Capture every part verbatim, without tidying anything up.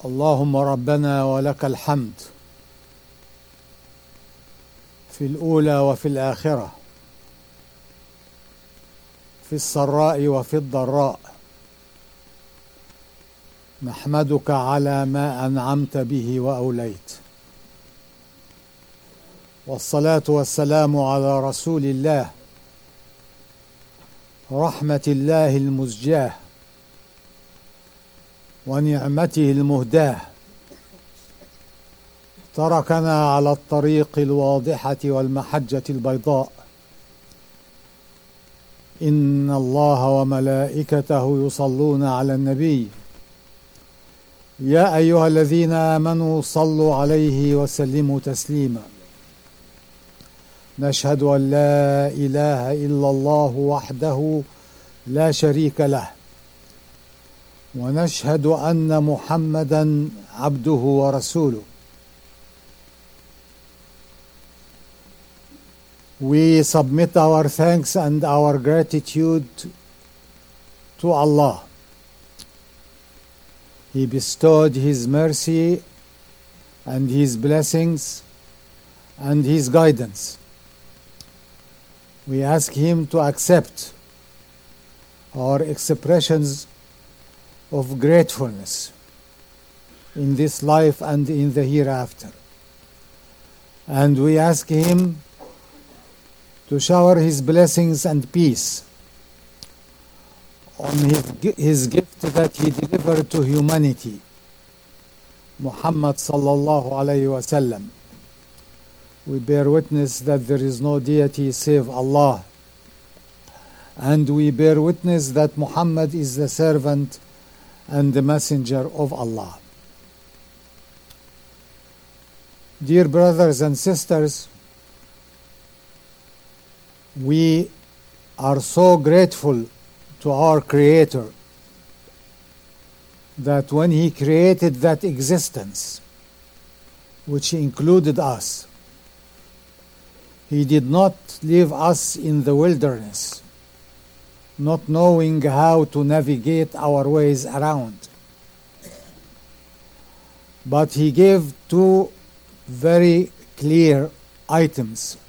اللهم ربنا ولك الحمد في الأولى وفي الآخرة، في السراء وفي الضراء. نحمدك على ما أنعمت به وأوليت، والصلاة والسلام على رسول الله رحمة الله المزجاه ونعمته المهداه. تركنا على الطريق الواضحة والمحجة البيضاء. إن الله وملائكته يصلون على النبي يا أيها الذين آمنوا صلوا عليه وسلموا تسليما. نشهد أن لا إله إلا الله وحده لا شريك له، ونشهد أن محمدا عبده ورسوله. We submit our thanks and our gratitude to Allah. He bestowed His mercy and His blessings and His guidance. We ask Him to accept our expressions of gratefulness in this life and in the hereafter. And we ask Him to shower His blessings and peace on His, his gift that He delivered to humanity, Muhammad sallallahu alayhi wa sallam. We bear witness that there is no deity save Allah, and we bear witness that Muhammad is the servant and the messenger of Allah. Dear brothers and sisters, we are so grateful to our Creator that when He created that existence, which included us, He did not leave us in the wilderness, not knowing how to navigate our ways around. But He gave two very clear items.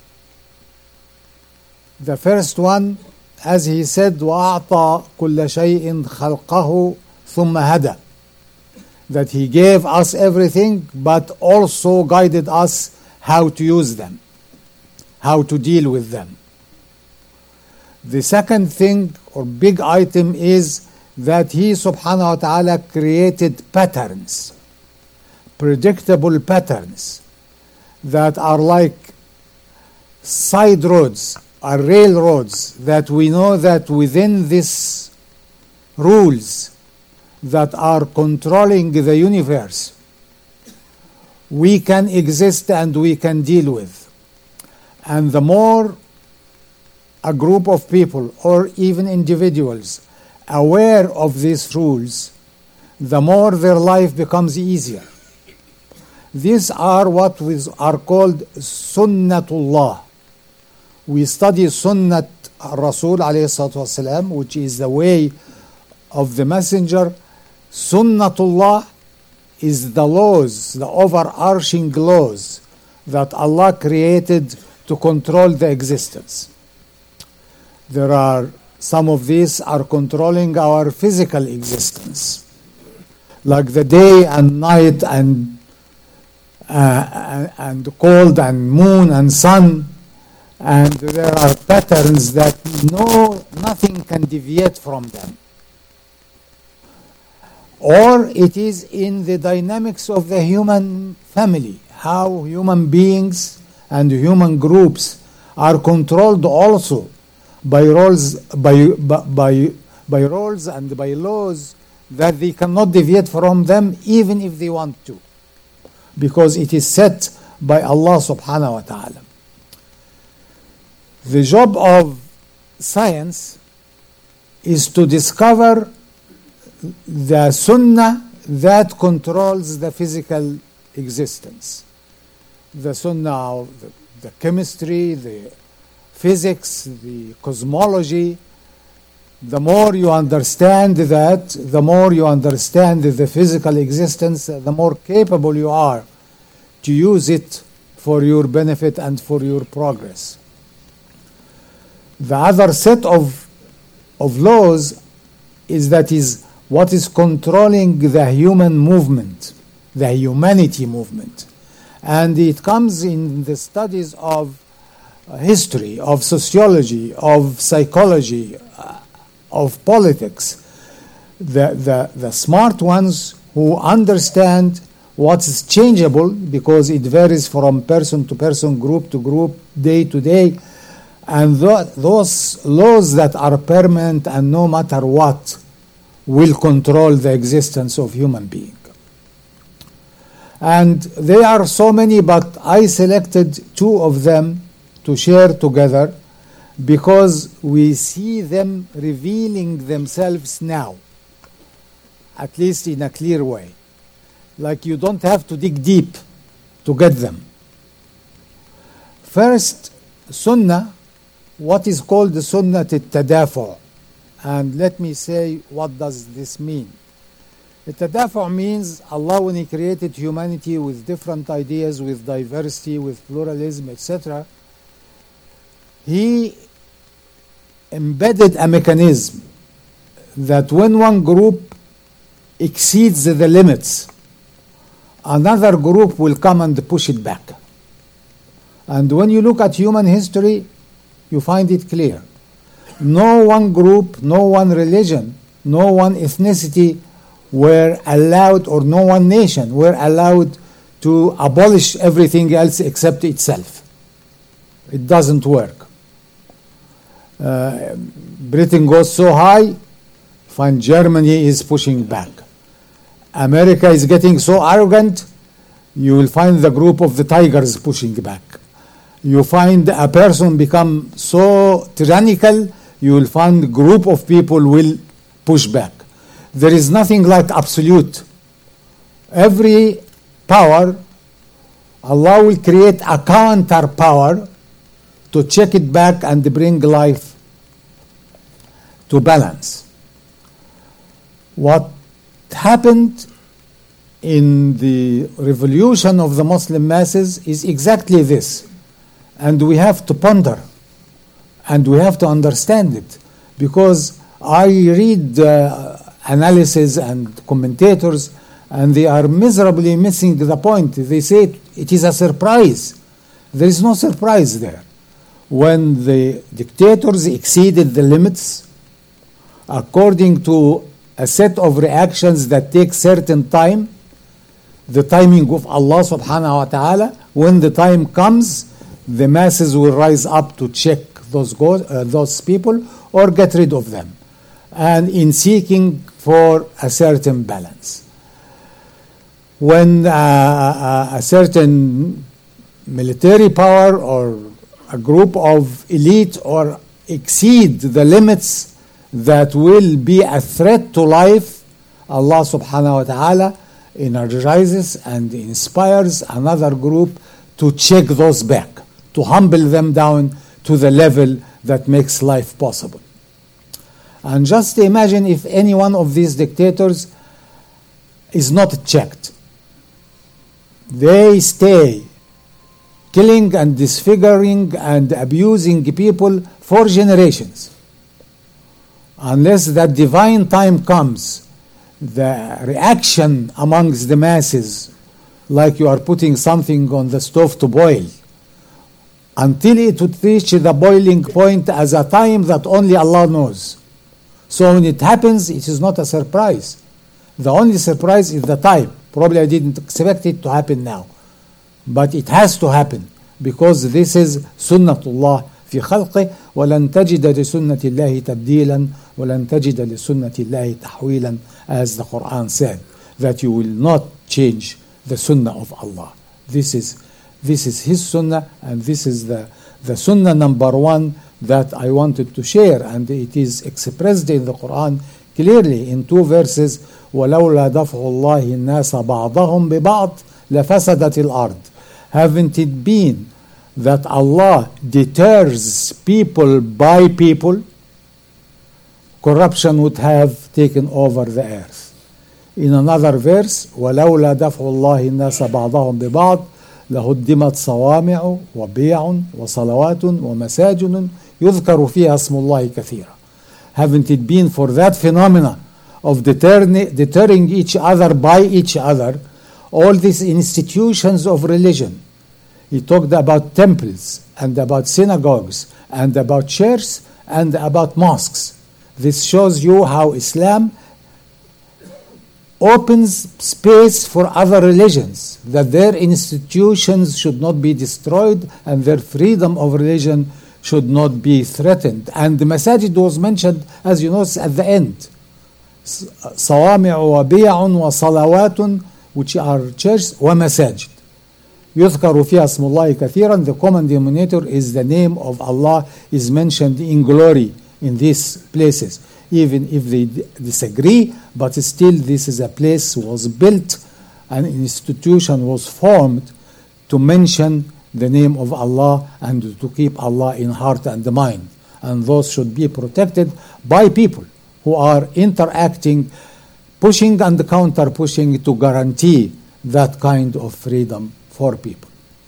The first one, as He said, وَأَعْطَى كُلَّ شَيْءٍ خَلْقَهُ ثُمَّ هَدَى, that He gave us everything, but also guided us how to use them, how to deal with them. The second thing or big item is that He subhanahu wa ta'ala created patterns, predictable patterns that are like side roads, are railroads, that we know that within these rules that are controlling the universe, we can exist and we can deal with. And the more a group of people or even individuals aware of these rules, the more their life becomes easier. These are what we are called Sunnatullah. We study Sunnat Rasul alayhi salatu wasalam, which is the way of the messenger. Sunnatullah is the laws, the overarching laws that Allah created to control the existence. There are some of these are controlling our physical existence, like the day and night and uh, and cold and moon and sun. And there are patterns that no, nothing can deviate from them. Or it is in the dynamics of the human family, how human beings and human groups are controlled also by rules, by, by, by rules and by laws that they cannot deviate from them even if they want to, because it is set by Allah subhanahu wa ta'ala. The job of science is to discover the sunnah that controls the physical existence. The sunnah of the, the chemistry, the physics, the cosmology, The more you understand that, the more you understand the physical existence, the more capable you are to use it for your benefit and for your progress. The other set of, of laws is that is what is controlling the human movement, the humanity movement. And it comes in the studies of history, of sociology, of psychology, uh, of politics. The, the, the smart ones who understand what is changeable, because it varies from person to person, group to group, day to day, and th- those laws that are permanent and no matter what will control the existence of human being. And there are so many, but I selected two of them to share together because we see them revealing themselves now, at least in a clear way. Like you don't have to dig deep to get them. First, Sunnah, what is called the Sunnah al-Tadafu'. And let me say, what does this mean? Al-Tadafu' means Allah, when He created humanity with different ideas, with diversity, with pluralism, et cetera, He embedded a mechanism that when one group exceeds the limits, another group will come and push it back. And when you look at human history, you find it clear. No one group, no one religion, no one ethnicity were allowed, or no one nation were allowed to abolish everything else except itself. It doesn't work. Uh, Britain goes so high, find Germany is pushing back. America is getting so arrogant, you will find the group of the tigers pushing back. You find a person become so tyrannical, you will find a group of people will push back. There is nothing like absolute. Every power, Allah will create a counter power to check it back and bring life to balance. What happened in the revolution of the Muslim masses is exactly this. And we have to ponder and we have to understand it, because I read uh, analysis and commentators and they are miserably missing the point. They say it, it is a surprise. There is no surprise there. When the dictators exceeded the limits according to a set of reactions that take certain time, the timing of Allah subhanahu wa ta'ala, when the time comes, the masses will rise up to check those go- uh, those people or get rid of them, and in seeking for a certain balance. When uh, a certain military power or a group of elite or exceed the limits that will be a threat to life, Allah subhanahu wa ta'ala energizes and inspires another group to check those back, to humble them down to the level that makes life possible. And just imagine if any one of these dictators is not checked. They stay killing and disfiguring and abusing people for generations. Unless that divine time comes, the reaction amongst the masses, like you are putting something on the stove to boil, until it would reach the boiling point as a time that only Allah knows. So when it happens, it is not a surprise. The only surprise is the time. Probably I didn't expect it to happen now. But it has to happen, because this is sunnatullah في خلقه ولن تجد لسنة الله تبديلا ولن تجد لسنة الله تحويلا, as the Quran said, that you will not change the sunnah of Allah. This is this is His sunnah, and this is the the sunnah number one that I wanted to share, and it is expressed in the Quran clearly in two verses. ولولا دفع الله الناس بعضهم ببعض لفسدت الأرض. Haven't it been that Allah deters people by people, corruption would have taken over the earth. In another verse, وَلَوْلَا دَفْعُ اللَّهِ النَّاسَ بَعْضَهُمْ بِبَعْضٍ لهدمت صوامع وبيع وصلوات ومساجد يذكر فيها اسم الله كثيرا. Haven't it been for that phenomena of deterring, deterring each other by each other, all these institutions of religion? He talked about temples and about synagogues and about churches and about mosques. This shows you how Islam opens space for other religions, that their institutions should not be destroyed and their freedom of religion should not be threatened. And the masajid was mentioned, as you know, at the end. صوامع وبيع وصلوات, which are churches, ومساجد. يذكر فيها اسم الله كثيرا. The common denominator is the name of Allah is mentioned in glory in these places. Even if they disagree, but still this is a place was built, an institution was formed to mention the name of Allah and to keep Allah in heart and mind. And those should be protected by people who are interacting, pushing and counter-pushing to guarantee that kind of freedom for people.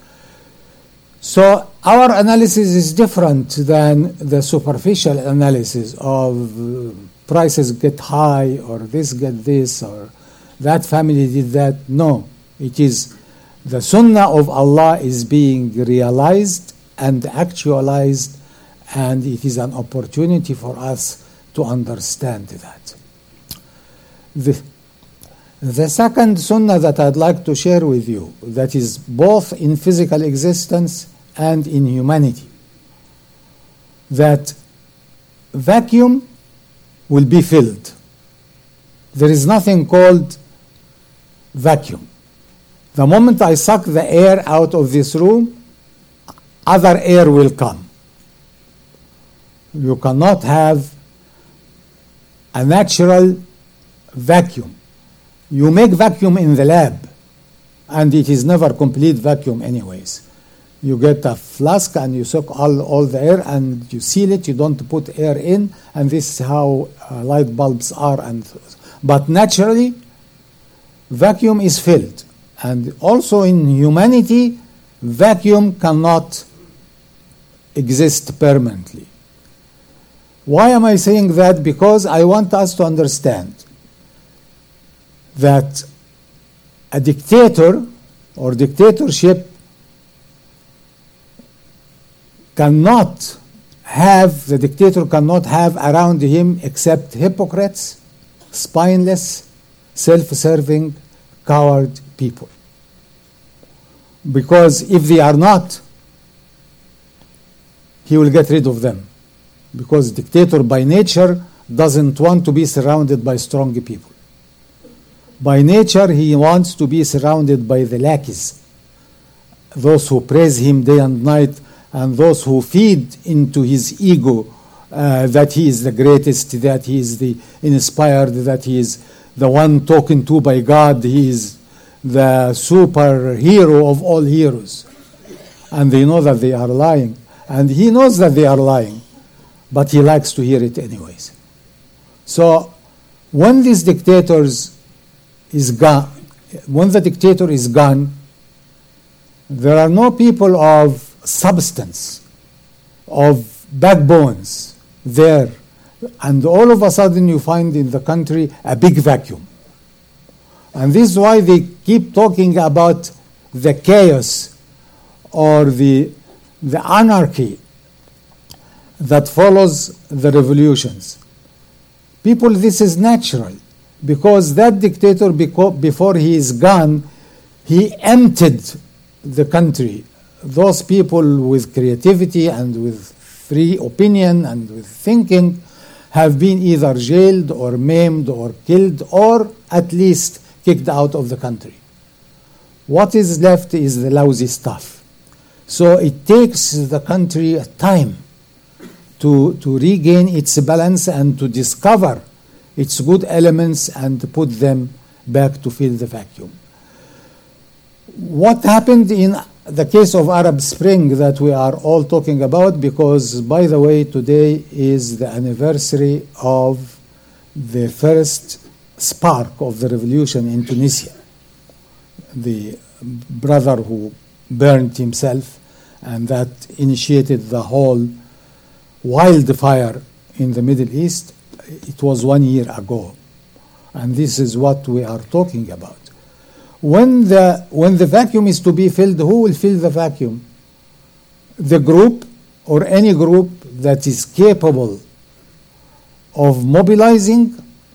So our analysis is different than the superficial analysis of uh, prices get high or this get this or that family did that. No, it is the sunnah of Allah is being realized and actualized, and it is an opportunity for us to understand that. The, the second sunnah that I'd like to share with you, that is both in physical existence and in humanity, that vacuum will be filled. There is nothing called vacuum. The moment I suck the air out of this room, other air will come. You cannot have a natural vacuum. You make vacuum in the lab, and it is never complete vacuum anyways. You get a flask and you suck all, all the air and you seal it, you don't put air in, and this is how uh, light bulbs are. And but naturally, vacuum is filled. And also in humanity, vacuum cannot exist permanently. Why am I saying that? Because I want us to understand that a dictator or dictatorship cannot have, the dictator cannot have around him except hypocrites, spineless, self-serving, coward people. Because if they are not, he will get rid of them. Because dictator by nature doesn't want to be surrounded by strong people. By nature, he wants to be surrounded by the lackeys, those who praise him day and night, and those who feed into his ego uh, that he is the greatest, that he is the inspired, that he is the one talking to by God, he is the superhero of all heroes. And they know that they are lying. And he knows that they are lying, but he likes to hear it anyways. So when these dictators is gone, when the dictator is gone, there are no people of substance, of backbones there. And all of a sudden you find in the country a big vacuum. And this is why they keep talking about the chaos or the, the anarchy that follows the revolutions. People, this is natural, because that dictator, before he is gone, he emptied the country. Those people with creativity and with free opinion and with thinking have been either jailed or maimed or killed or at least kicked out of the country. What is left is the lousy stuff. So it takes the country a time to, to regain its balance and to discover its good elements and to put them back to fill the vacuum. What happened in the case of Arab Spring that we are all talking about, because, by the way, today is the anniversary of the first spark of the revolution in Tunisia. The brother who burned himself, and that initiated the whole wildfire in the Middle East, it was one year ago. And this is what we are talking about. When the, when the vacuum is to be filled, who will fill the vacuum? The group, or any group that is capable of mobilizing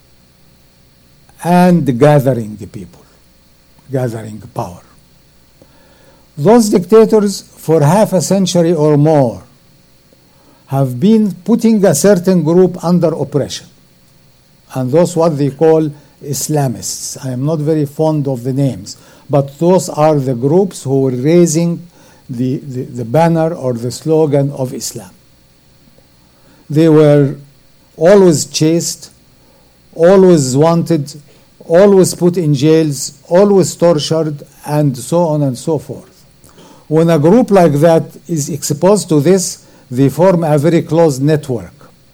and gathering the people, gathering power. Those dictators, for half a century or more, have been putting a certain group under oppression. And those what they call Islamists. I am not very fond of the names, but those are the groups who were raising the, the, the banner or the slogan of Islam. They were always chased, always wanted, always put in jails, always tortured, and so on and so forth. When a group like that is exposed to this, they form a very close network.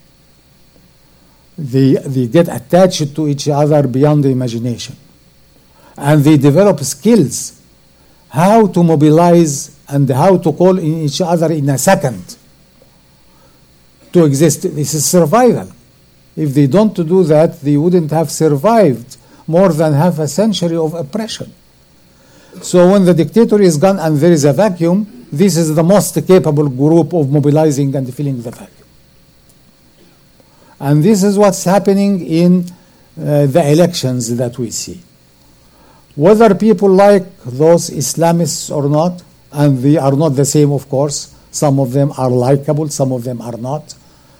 They, they get attached to each other beyond the imagination. And they develop skills how to mobilize and how to call in each other in a second to exist. This is survival. If they don't do that, they wouldn't have survived more than half a century of oppression. So when the dictator is gone and there is a vacuum, this is the most capable group of mobilizing and filling the vacuum. And this is what's happening in uh, the elections that we see. Whether people like those Islamists or not, and they are not the same, of course. Some of them are likable, some of them are not.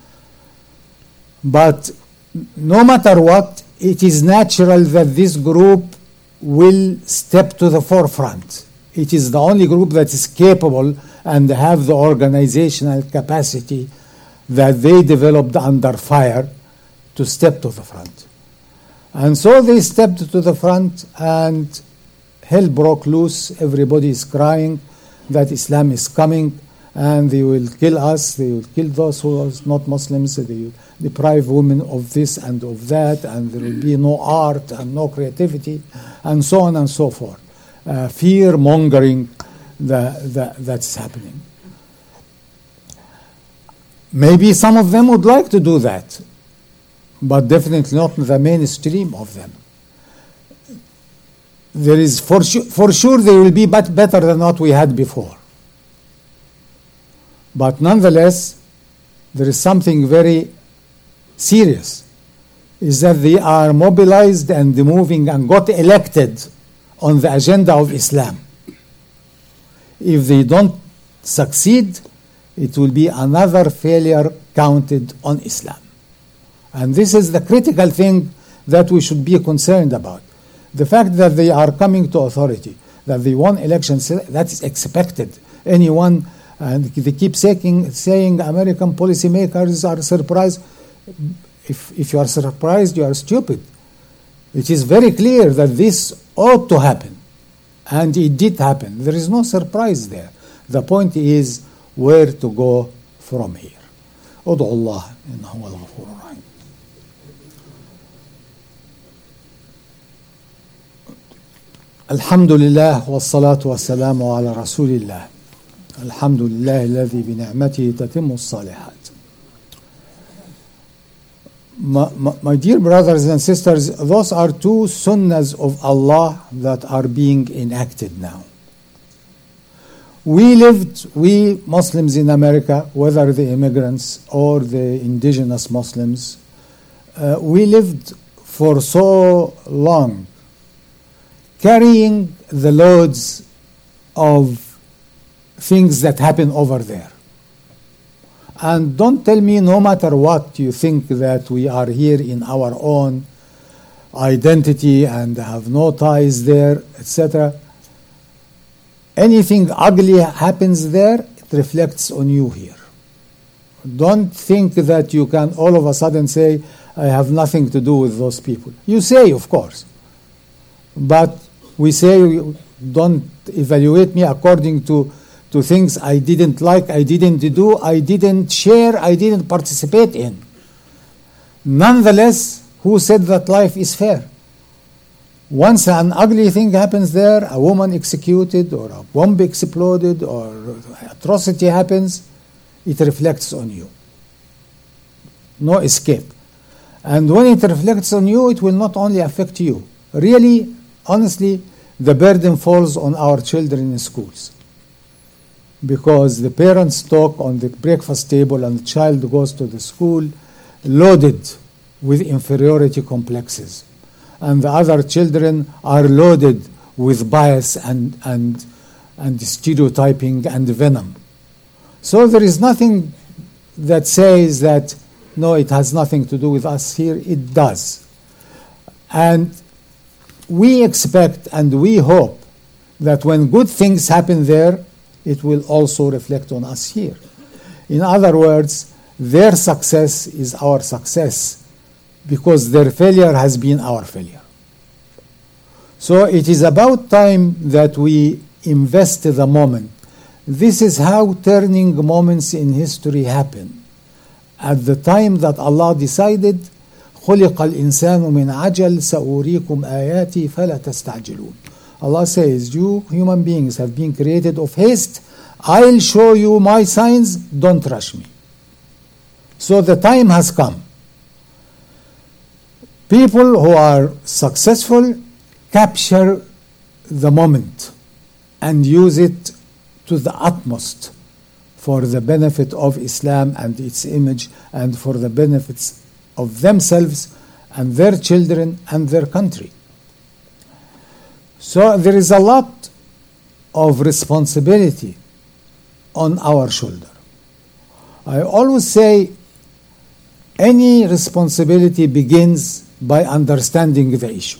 But no matter what, it is natural that this group will step to the forefront. It is the only group that is capable and have the organizational capacity that they developed under fire to step to the front. And so they stepped to the front and hell broke loose. Everybody is crying that Islam is coming and they will kill us, they will kill those who are not Muslims, they will deprive women of this and of that, and there will be no art and no creativity, and so on and so forth. Uh, fear mongering the, the, that's happening. Maybe some of them would like to do that, but definitely not the mainstream of them. There is for sure, for sure they will be but better than what we had before. But nonetheless, there is something very serious, is that they are mobilized and moving and got elected on the agenda of Islam. If they don't succeed, it will be another failure counted on Islam. And this is the critical thing that we should be concerned about. The fact that they are coming to authority, that they won elections, that is expected. Anyone, and they keep saying, saying American policymakers are surprised. If, if you are surprised, you are stupid. It is very clear that this ought to happen. And it did happen. There is no surprise there. The point is where to go from here. ادعوا الله إنه هو الغفور الرحيم. الحمد لله والصلاة والسلام على رسول الله. الحمد لله الذي بنعمته تتم الصالحات. My, my, my dear brothers and sisters, those are two sunnahs of Allah that are being enacted now. We lived, we Muslims in America, whether the immigrants or the indigenous Muslims, uh, we lived for so long carrying the loads of things that happen over there. And don't tell me, no matter what, you think that we are here in our own identity and have no ties there, et cetera. Anything ugly happens there, it reflects on you here. Don't think that you can all of a sudden say, I have nothing to do with those people. You say, of course. But we say, don't evaluate me according to to things I didn't like, I didn't do, I didn't share, I didn't participate in. Nonetheless, who said that life is fair? Once an ugly thing happens there, a woman executed or a bomb exploded or atrocity happens, it reflects on you. No escape. And when it reflects on you, it will not only affect you. Really, honestly, the burden falls on our children in schools. Because the parents talk on the breakfast table and the child goes to the school loaded with inferiority complexes. And the other children are loaded with bias and, and, and stereotyping and venom. So there is nothing that says that, no, it has nothing to do with us here. It does. And we expect and we hope that when good things happen there, it will also reflect on us here. In other words, their success is our success because their failure has been our failure. So it is about time that we invest the moment. This is how turning moments in history happen. At the time that Allah decided, خُلِقَ الْإِنسَانُ مِنْ عَجَلٍ سَأُرِيكُمْ آيَاتِي فَلَا تَسْتَعْجِلُونَ. Allah says, you human beings have been created of haste. I'll show you my signs, don't rush me. So the time has come. People who are successful capture the moment and use it to the utmost for the benefit of Islam and its image and for the benefits of themselves and their children and their country. So there is a lot of responsibility on our shoulder. I always say any responsibility begins by understanding the issue.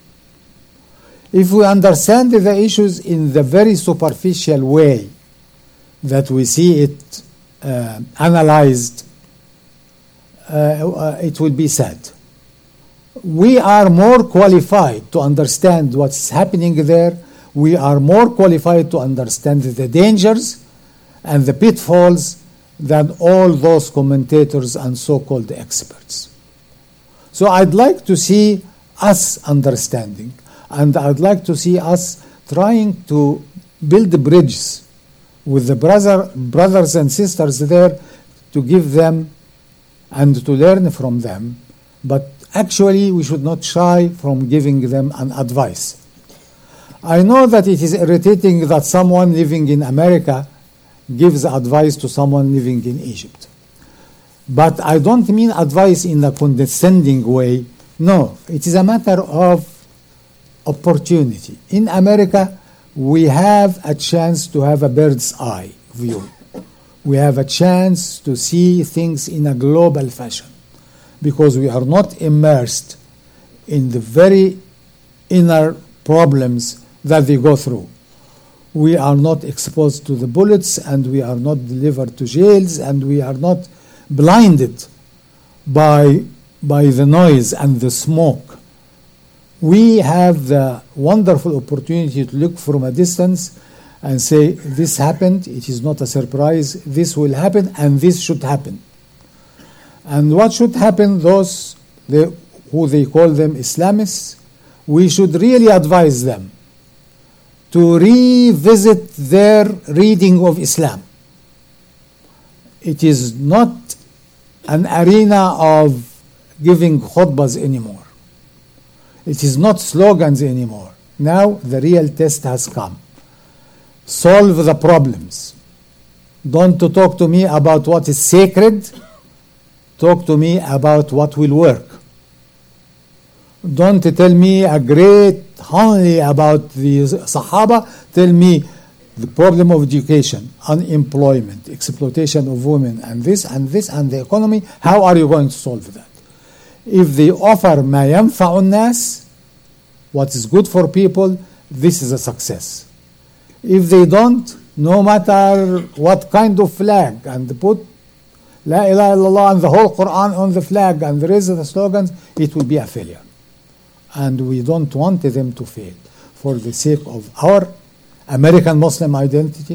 If we understand the issues in the very superficial way that we see it uh, analyzed, uh, uh, it will be sad. We are more qualified to understand what's happening there. We are more qualified to understand the dangers and the pitfalls than all those commentators and so-called experts. So I'd like to see us understanding, and I'd like to see us trying to build bridges with the brother, brothers and sisters there to give them and to learn from them. But actually, we should not shy from giving them an advice. I know that it is irritating that someone living in America gives advice to someone living in Egypt. But I don't mean advice in a condescending way. No, it is a matter of opportunity. In America, we have a chance to have a bird's eye view. We have a chance to see things in a global fashion because we are not immersed in the very inner problems that they go through. We are not exposed to the bullets, and we are not delivered to jails, and we are not blinded by, by the noise and the smoke. We have the wonderful opportunity to look from a distance and say, this happened, it is not a surprise, this will happen, and this should happen. And what should happen, those they, who they call them Islamists, we should really advise them to revisit their reading of Islam. It is not an arena of giving khutbahs anymore. It is not slogans anymore. Now the real test has come. Solve the problems. Don't to talk to me about what is sacred. Talk to me about what will work. Don't tell me a great honey about the Sahaba. Tell me the problem of education, unemployment, exploitation of women, and this and this and the economy. How are you going to solve that? If they offer ما ينفع الناس, what is good for people, this is a success. If they don't, no matter what kind of flag, and put La ilaha illallah and the whole Quran on the flag and the rest of the slogans, it will be a failure. And we don't want them to fail for the sake of our American Muslim identity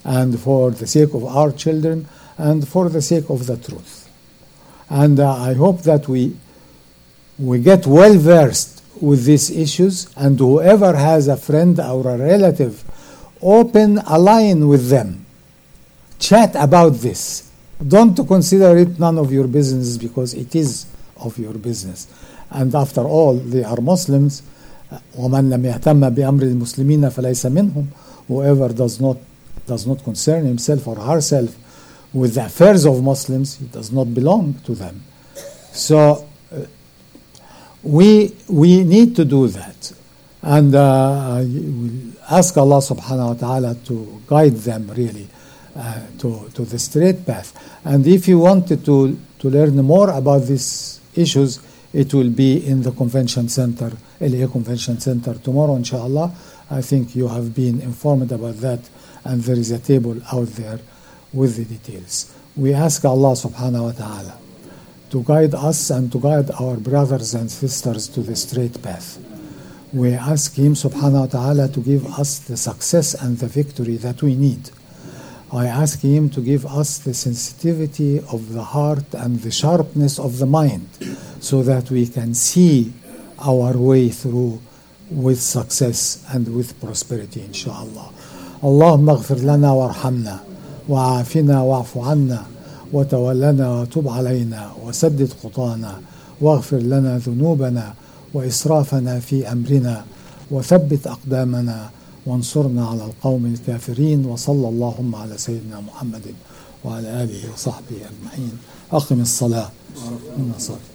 and for the sake of our children, and for the sake of the truth. And uh, I hope that we we get well versed with these issues, and whoever has a friend or a relative, open a line with them. Chat about this. Don't consider it none of your business, because it is of your business. And after all, they are Muslims. وَمَنْ لَمْ يَهْتَمَّ بِأَمْرِ الْمُسْلِمِينَ فَلَيْسَ مِنْهُمْ. Whoever does not does not concern himself or herself with the affairs of Muslims, he does not belong to them. So uh, we we need to do that, and uh, we'll ask Allah subhanahu wa ta'ala to guide them really uh, to to the straight path. And if you wanted to to learn more about these issues, it will be in the convention center, L A Convention Center, tomorrow, inshallah. I think you have been informed about that, and there is a table out there with the details. We ask Allah subhanahu wa ta'ala to guide us and to guide our brothers and sisters to the straight path. We ask Him subhanahu wa ta'ala to give us the success and the victory that we need. I ask Him to give us the sensitivity of the heart and the sharpness of the mind, so that we can see our way through with success and with prosperity, inshallah. اللهم اغفر لنا وارحمنا وعافنا واعف عنا وتولنا وتب علينا وسدد خطانا واغفر لنا ذنوبنا وإسرافنا في أمرنا وثبت أقدامنا وانصرنا على القوم الكافرين. وصلى اللهم على سيدنا محمد وعلى آله وصحبه أجمعين. أقم الصلاة.